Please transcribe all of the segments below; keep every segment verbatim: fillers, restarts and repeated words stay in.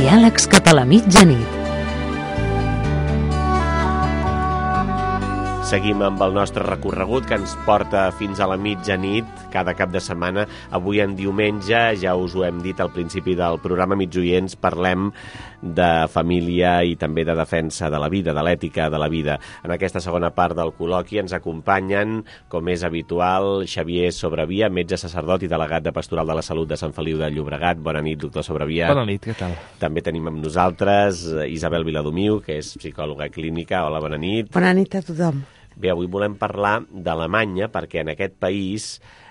Diàlegs cap a la mitjanit. Seguim amb el nostre recorregut que ens porta fins a la mitjanit cada cap de setmana. Avui en diumenge, ja us ho hem dit al principi del programa, amics oients, parlem de família i també de defensa de la vida, de l'ètica de la vida. En aquesta segona part del col·loqui ens acompanyen, com és habitual, Xavier Sobrevia, metge sacerdot i delegat de Pastoral de la Salut de Sant Feliu de Llobregat. Bona nit, doctor Sobrevia. Bona nit, què tal? També tenim amb nosaltres Isabel Viladomiu, que és psicòloga clínica. Hola, bona nit. Bona nit a tothom. Bé, avui volem parlar d'Alemanya perquè en aquest país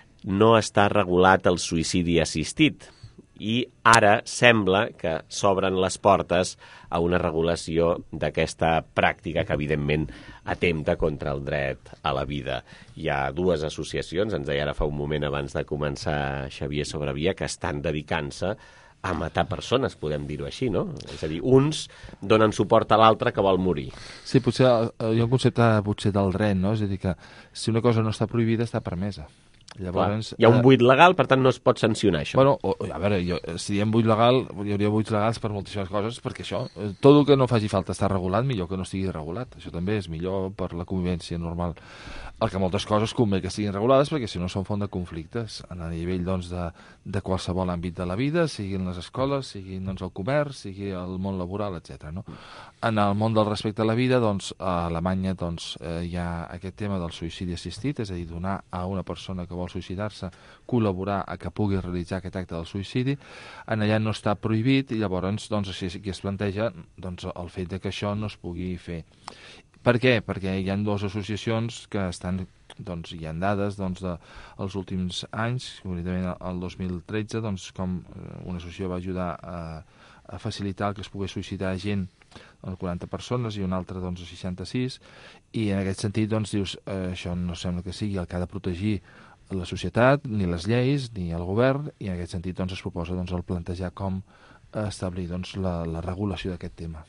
no està regulat el suïcidi assistit i ara sembla que s'obren les portes a una regulació d'aquesta pràctica que evidentment atempta contra el dret a la vida. Hi ha dues associacions, ens deia ara fa un moment abans de començar Xavier Sobrevia, que estan dedicant-se a matar persones, podem dir-ho així, no? És a dir, uns donen suport a l'altre que vol morir. Sí, potser hi ha un concepte potser del dret, no? És a dir, que si una cosa no està prohibida, està permesa. Llavors, Clar, hi ha un buit legal, per tant no es pot sancionar això. Bueno, o, a veure, jo, si diem buit legal, hi hauria buits legals per moltíssimes coses, perquè això, tot el que no faci falta està regulat, millor que no estigui regulat. Això també és millor per la convivència normal. El que moltes coses convé que estiguin regulades, perquè si no són font de conflictes a nivell doncs, de, de qualsevol àmbit de la vida, siguin les escoles, siguin doncs, el comerç, sigui el món laboral, etcètera. No? En el món del respecte a la vida, doncs, a Alemanya doncs, eh, hi ha aquest tema del suïcidi assistit, és a dir, donar a una persona que vol suïcidar-se, col·laborar a que pugui realitzar aquest acte del suïcidi. En allà no està prohibit i llavors doncs, així aquí es planteja doncs, el fet de que això no es pugui fer. Per què? Perquè hi ha dues associacions que estan, doncs, hi ha dades doncs, dels últims anys, concretament el dos mil tretze, doncs, com una associació va ajudar a, a facilitar que es pogués suïcidar gent, doncs, quaranta persones, i una altra doncs, seixanta-sis, i en aquest sentit doncs, dius, eh, això no sembla que sigui el que ha de protegir la societat, ni les lleis, ni el govern, i en aquest sentit doncs, es proposa doncs, el plantejar com establir doncs, la, la regulació d'aquest tema.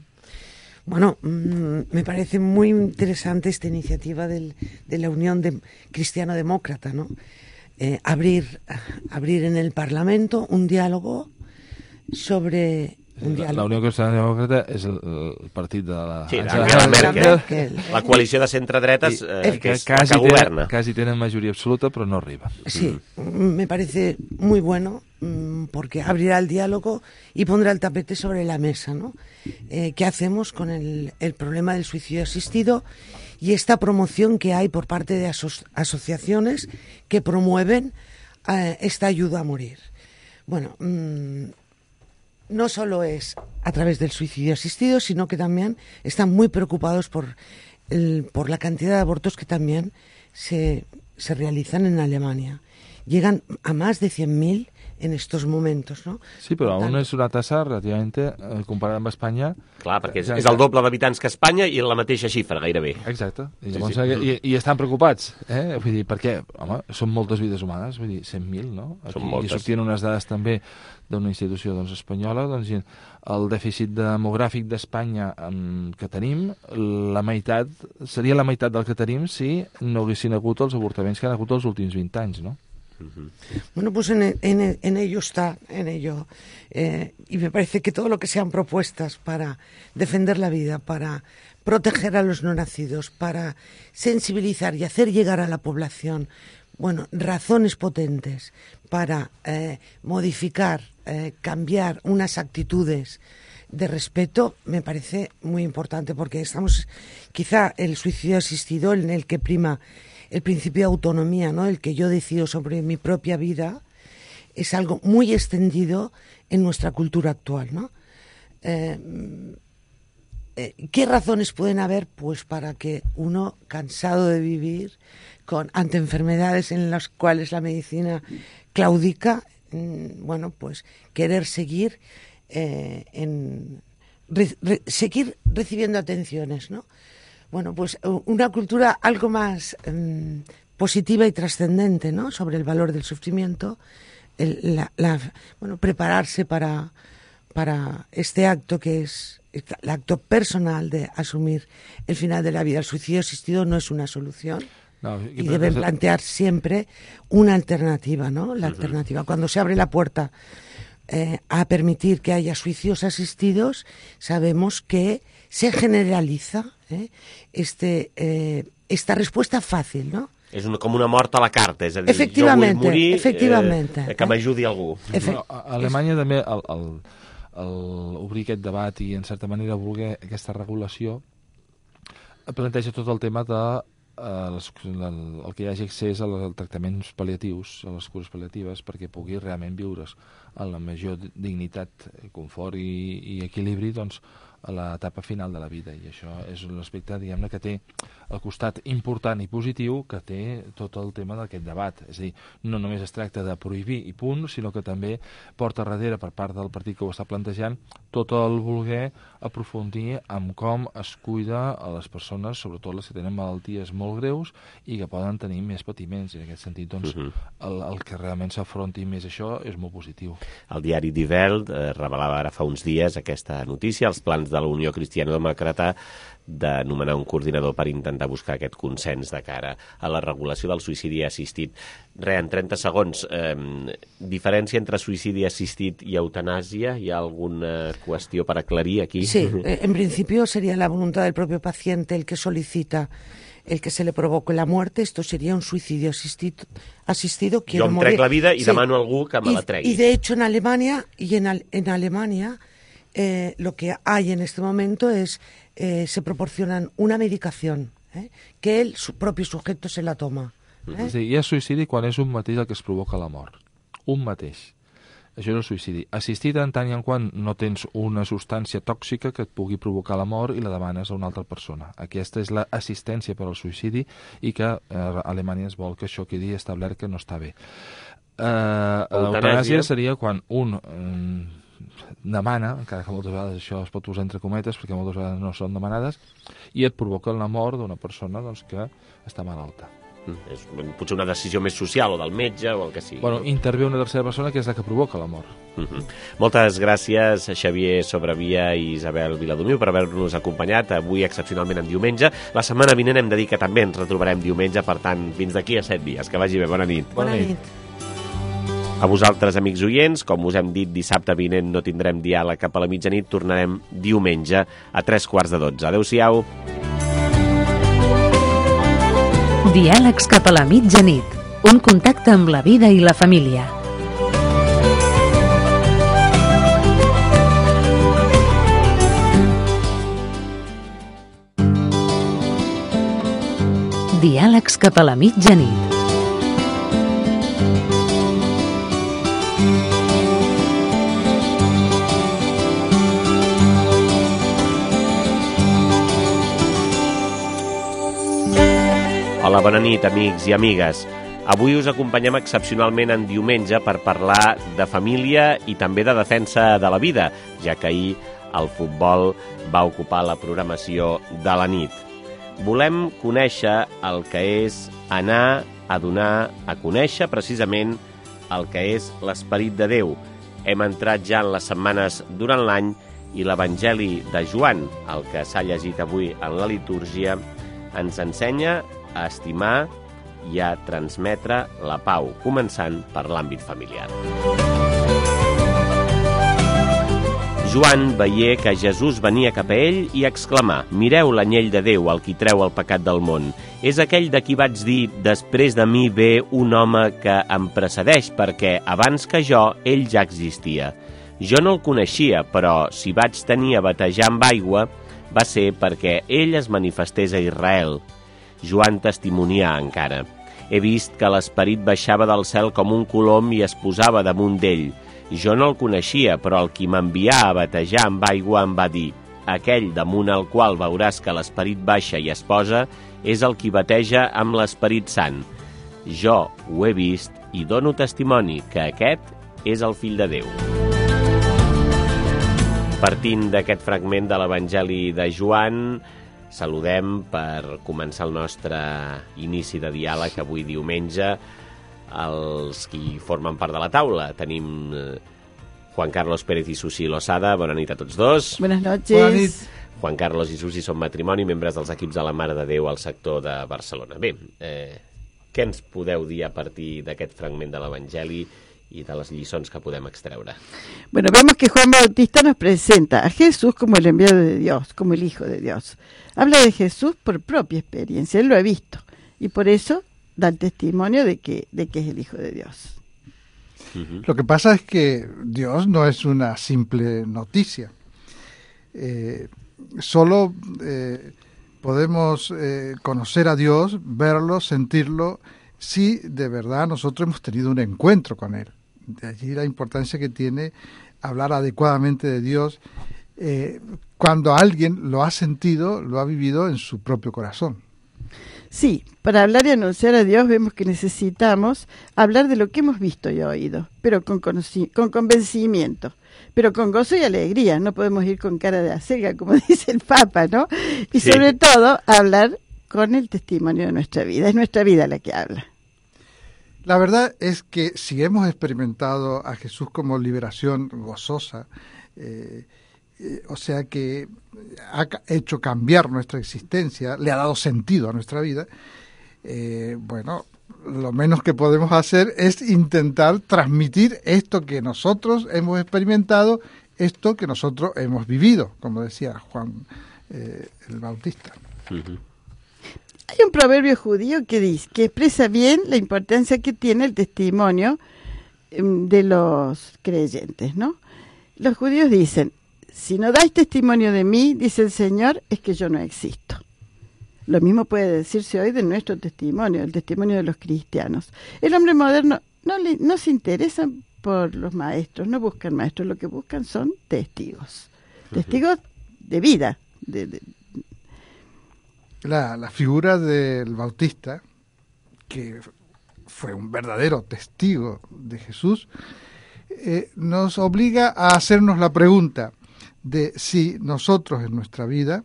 Bueno, mmm, me parece muy interesante esta iniciativa del, de la Unión de Cristiano-Demócrata, ¿no? Eh, abrir, abrir en el Parlamento un diálogo sobre... Un la, la Unió Cristiana-Demòcrata és el, el partit de la... Sí, Angela Merkel, Merkel. La coalició de centredretes eh, que, és, quasi que governa. Tenen, quasi tenen majoria absoluta, però no arriba. Sí, me parece muy bueno porque abrirá el diálogo y pondrá el tapete sobre la mesa, ¿no? Eh, ¿Qué hacemos con el, el problema del suicidio asistido y esta promoción que hay por parte de aso asociaciones que promueven eh, esta ayuda a morir? Bueno, mmm, no solo es a través del suicidio asistido, sino que también están muy preocupados por, el, por la cantidad de abortos que también se, se realizan en Alemania. Llegan a más de cien mil en estos momentos, ¿no? Sí, però aún és una tassa relativament, eh, comparada amb Espanya... Clar, perquè és, és el doble d'habitants que Espanya i la mateixa xifra, gairebé. Exacte. I, llavors, sí, sí. I, i estan preocupats, eh? Vull dir, perquè, home, són moltes vides humanes, vull dir, cent mil, no? Aquí, són moltes. I sortien unes dades també d'una institució doncs, espanyola, doncs, el dèficit demogràfic d'Espanya que tenim, la meitat, seria la meitat del que tenim si no haguessin hagut els avortaments que han hagut els últims vint anys, no? Bueno, pues en, en, en ello está, en ello. Eh, y me parece que todo lo que sean propuestas para defender la vida, para proteger a los no nacidos, para sensibilizar y hacer llegar a la población, bueno, razones potentes para eh, modificar, eh, cambiar unas actitudes de respeto, me parece muy importante, porque estamos, quizá el suicidio asistido en el que prima el principio de autonomía, ¿no? El que yo decido sobre mi propia vida, es algo muy extendido en nuestra cultura actual, ¿no? Eh, eh, ¿Qué razones pueden haber? Pues para que uno, cansado de vivir, con, ante enfermedades en las cuales la medicina claudica, mm, bueno, pues querer seguir, eh, en, re, re, seguir recibiendo atenciones, ¿no? Bueno, pues una cultura algo más um, positiva y trascendente, ¿no? Sobre el valor del sufrimiento, el, la, la, bueno, prepararse para, para este acto que es el acto personal de asumir el final de la vida. El suicidio asistido no es una solución. No, y deben plantear siempre una alternativa, ¿no? La uh-huh. alternativa. Cuando se abre la puerta eh, a permitir que haya suicidios asistidos, sabemos que se generaliza eh, este, eh, esta respuesta fàcil, no? És una, com una mort a la carta, és a dir, efectivament, jo vull morir, efectivament, eh, que m'ajudi algú. Efe no, a Alemanya també el, el, el obrir aquest debat i en certa manera voler aquesta regulació planteja tot el tema de eh, les, el, el que hi hagi accés als tractaments pal·liatius, a les cures pal·liatives, perquè pugui realment viure's en la major dignitat, confort i, i equilibri, doncs, a l'etapa final de la vida, i això és un aspecte, diguem-ne, que té el costat important i positiu que té tot el tema d'aquest debat. És a dir, no només es tracta de prohibir i punt, sinó que també porta darrere, per part del partit que ho està plantejant, tot el voler aprofundir en com es cuida a les persones, sobretot les que tenen malalties molt greus i que poden tenir més patiments. I en aquest sentit, doncs, uh-huh. el, el que realment s'afronti més això és molt positiu. El diari Die Welt eh, revelava ara fa uns dies aquesta notícia, els plans de la Unió Cristiano-Demòcrata de nomenar un coordinador per intentar buscar aquest consens de cara a la regulació del suïcidi assistit. Re, en trenta segons, eh, diferència entre suïcidi assistit i eutanàsia? Hi ha alguna qüestió per aclarir aquí? Sí, en principio sería la voluntad del propio paciente el que solicita el que se le provoque la muerte. Esto sería un suicidio asistido. asistido jo em trec la vida i sí. demano a algú que me y, la tregui. Y de hecho en Alemania, y en, en Alemania eh, lo que hay en este momento es, eh, se proporcionan una medicación, eh, que el su propio sujeto se la toma. Eh? Sí, hi ha suïcidi quan és un mateix el que es provoca la mort. Un mateix. Això és el suïcidi. Assistit en tant i en quant no tens una substància tòxica que et pugui provocar la mort i la demanes a una altra persona. Aquesta és l'assistència per al suïcidi i que eh, Alemanya es vol que això quedi establert que no està bé. Eh, L'eutanàsia seria quan un eh, demana, encara que moltes vegades això es pot usar entre cometes perquè moltes vegades no són demanades, i et provoca la mort d'una persona doncs, que està malalta. Mm. És potser una decisió més social o del metge o el que sigui. Bueno, intervé una tercera persona que és la que provoca la mort. Mm-hmm. Moltes gràcies, Xavier Sobrevia i Isabel Viladomiu, per haver-nos acompanyat avui excepcionalment en diumenge. La setmana vinent hem de dir que també ens retrobarem diumenge, per tant, fins d'aquí a set dies. Que vagi bé, bona nit. Bona, bona nit. nit. A vosaltres, amics oients, com us hem dit, dissabte vinent no tindrem diàleg cap a la mitjanit, tornarem diumenge a tres quarts de dotze. Adéu-siau. Diàlegs cap a la mitjanit. Un contacte amb la vida i la família. Diàlegs cap a la mitjanit. Hola, bona nit, amics i amigues. Avui us acompanyem excepcionalment en diumenge per parlar de família i també de defensa de la vida, ja que ahir el futbol va ocupar la programació de la nit. Volem conèixer el que és anar a donar a conèixer precisament el que és l'esperit de Déu. Hem entrat ja en les setmanes durant l'any i l'Evangeli de Joan, el que s'ha llegit avui en la litúrgia, ens ensenya a estimar i a transmetre la pau, començant per l'àmbit familiar. Joan veié que Jesús venia cap a ell i exclamà: «Mireu l'anyell de Déu, el qui treu el pecat del món. És aquell de qui vaig dir, després de mi ve un home que em precedeix, perquè abans que jo ell ja existia. Jo no el coneixia, però si vaig tenir a batejar amb aigua, va ser perquè ell es manifestés a Israel». Joan testimonia encara: «He vist que l'esperit baixava del cel com un colom i es posava damunt d'ell. Jo no el coneixia, però el qui m'envià a batejar amb aigua em va dir: aquell damunt el qual veuràs que l'esperit baixa i es posa és el qui bateja amb l'Esperit Sant. Jo ho he vist i dono testimoni que aquest és el Fill de Déu». Partint d'aquest fragment de l'Evangeli de Joan, saludem per començar el nostre inici de diàleg avui diumenge els qui formen part de la taula. Tenim Juan Carlos Pérez i Susi Losada. Bona nit a tots dos. Buenas noches. Bona nit. Juan Carlos i Susi són matrimoni, membres dels equips de la Mare de Déu al sector de Barcelona. Bé, eh, què ens podeu dir a partir d'aquest fragment de l'Evangeli i de les lliçons que podem extreure. Bueno, vemos que Juan Bautista nos presenta a Jesús como el enviado de Dios, como el Hijo de Dios. Habla de Jesús por propia experiencia, él lo ha visto, y por eso da el testimonio de que, de que es el Hijo de Dios. Uh-huh. Lo que pasa es que Dios no es una simple noticia. Eh, solo eh, podemos eh, conocer a Dios, verlo, sentirlo, si de verdad nosotros hemos tenido un encuentro con Él. De allí la importancia que tiene hablar adecuadamente de Dios eh, cuando alguien lo ha sentido, lo ha vivido en su propio corazón. Sí, para hablar y anunciar a Dios vemos que necesitamos hablar de lo que hemos visto y oído, pero con, conoci- con convencimiento, pero con gozo y alegría. No podemos ir con cara de acelga, como dice el Papa, ¿no? Y sí, sobre todo hablar con el testimonio de nuestra vida. Es nuestra vida la que habla. La verdad es que si hemos experimentado a Jesús como liberación gozosa, eh, eh, o sea que ha hecho cambiar nuestra existencia, le ha dado sentido a nuestra vida, eh, bueno, lo menos que podemos hacer es intentar transmitir esto que nosotros hemos experimentado, esto que nosotros hemos vivido, como decía Juan eh, el Bautista. Uh-huh. Hay un proverbio judío que dice, que expresa bien la importancia que tiene el testimonio de los creyentes, ¿no? Los judíos dicen, si no dais testimonio de mí, dice el Señor, es que yo no existo. Lo mismo puede decirse hoy de nuestro testimonio, el testimonio de los cristianos. El hombre moderno no, le, no se interesa por los maestros, no buscan maestros, lo que buscan son testigos, testigos de vida, de, de, La, la figura del Bautista, que fue un verdadero testigo de Jesús, eh, nos obliga a hacernos la pregunta de si nosotros en nuestra vida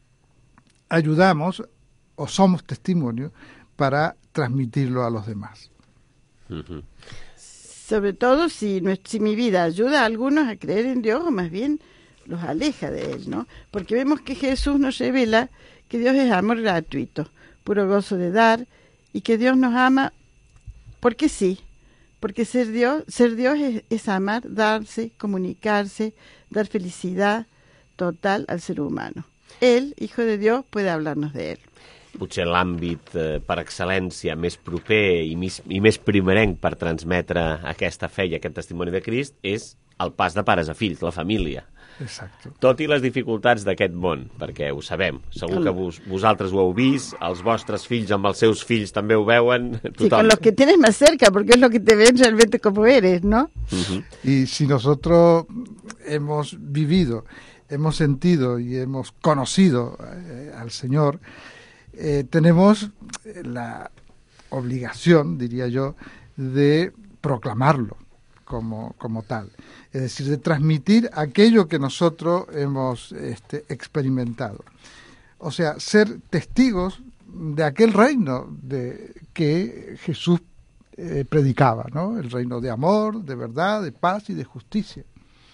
ayudamos o somos testimonio para transmitirlo a los demás. Uh-huh. Sobre todo si, si mi vida ayuda a algunos a creer en Dios o más bien los aleja de Él, ¿no? Porque vemos que Jesús nos revela que Dios es amor gratuito, puro gozo de dar, y que Dios nos ama porque sí, porque ser Dios, ser Dios es, es amar, darse, comunicarse, dar felicidad total al ser humano. Él, Hijo de Dios, puede hablarnos de Él. Potser l'àmbit eh, per excel·lència més proper i més, i més primerenc per transmetre aquesta fe i aquest testimoni de Crist és el pas de pares a fills, la família. Exacto. Tot i les dificultats d'aquest món, perquè ho sabem. Segur que vos, vosaltres ho heu vist, els vostres fills amb els seus fills també ho veuen. Tothom. Sí, con los que tienes más cerca, porque es lo que te ven realmente como eres, ¿no? Uh-huh. Y si nosotros hemos vivido, hemos sentido y hemos conocido eh, al Señor, eh, tenemos la obligación, diría yo, de proclamarlo como, como tal. Es decir, de transmitir aquello que nosotros hemos este, experimentado. O sea, ser testigos de aquel reino de que Jesús eh, predicaba, ¿no? El reino de amor, de verdad, de paz y de justicia.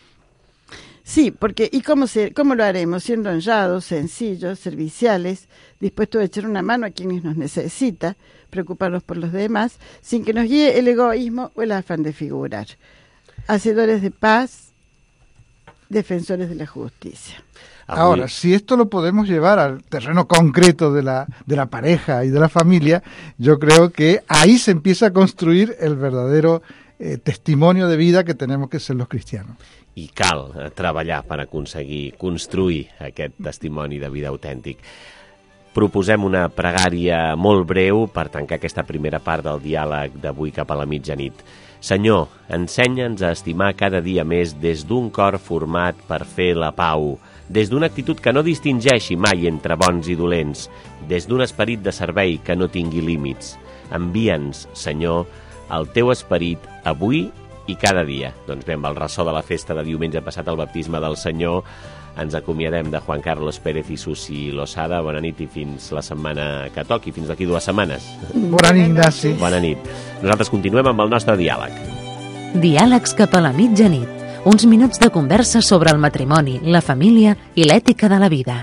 Sí, porque ¿y cómo, se, cómo lo haremos? Siendo honrados, sencillos, serviciales, dispuestos a echar una mano a quienes nos necesita, preocuparnos por los demás, sin que nos guíe el egoísmo o el afán de figurar. Hacedores de paz, defensores de la justicia. Ahora, si esto lo podemos llevar al terreno concreto de la, de la pareja y de la familia, yo creo que ahí se empieza a construir el verdadero eh, testimonio de vida que tenemos que ser los cristianos. I cal eh, treballar per aconseguir construir aquest testimoni de vida autèntic. Proposem una pregària molt breu per tancar aquesta primera part del diàleg d'avui cap a la mitjanit. Senyor, ensenya'ns a estimar cada dia més des d'un cor format per fer la pau, des d'una actitud que no distingeixi mai entre bons i dolents, des d'un esperit de servei que no tingui límits. Envia'ns, Senyor, el teu esperit avui i cada dia. Doncs bé, amb el ressò de la festa de diumenge passat, el baptisme del Senyor, ens acomiadem de Juan Carlos Pérez i Susi Losada. Bona nit i fins la setmana que toqui, fins d'aquí dues setmanes. Bona nit, Ignasi. Bona nit. Nosaltres continuem amb el nostre diàleg. Diàlegs cap a la mitjanit. Uns minuts de conversa sobre el matrimoni, la família i l'ètica de la vida.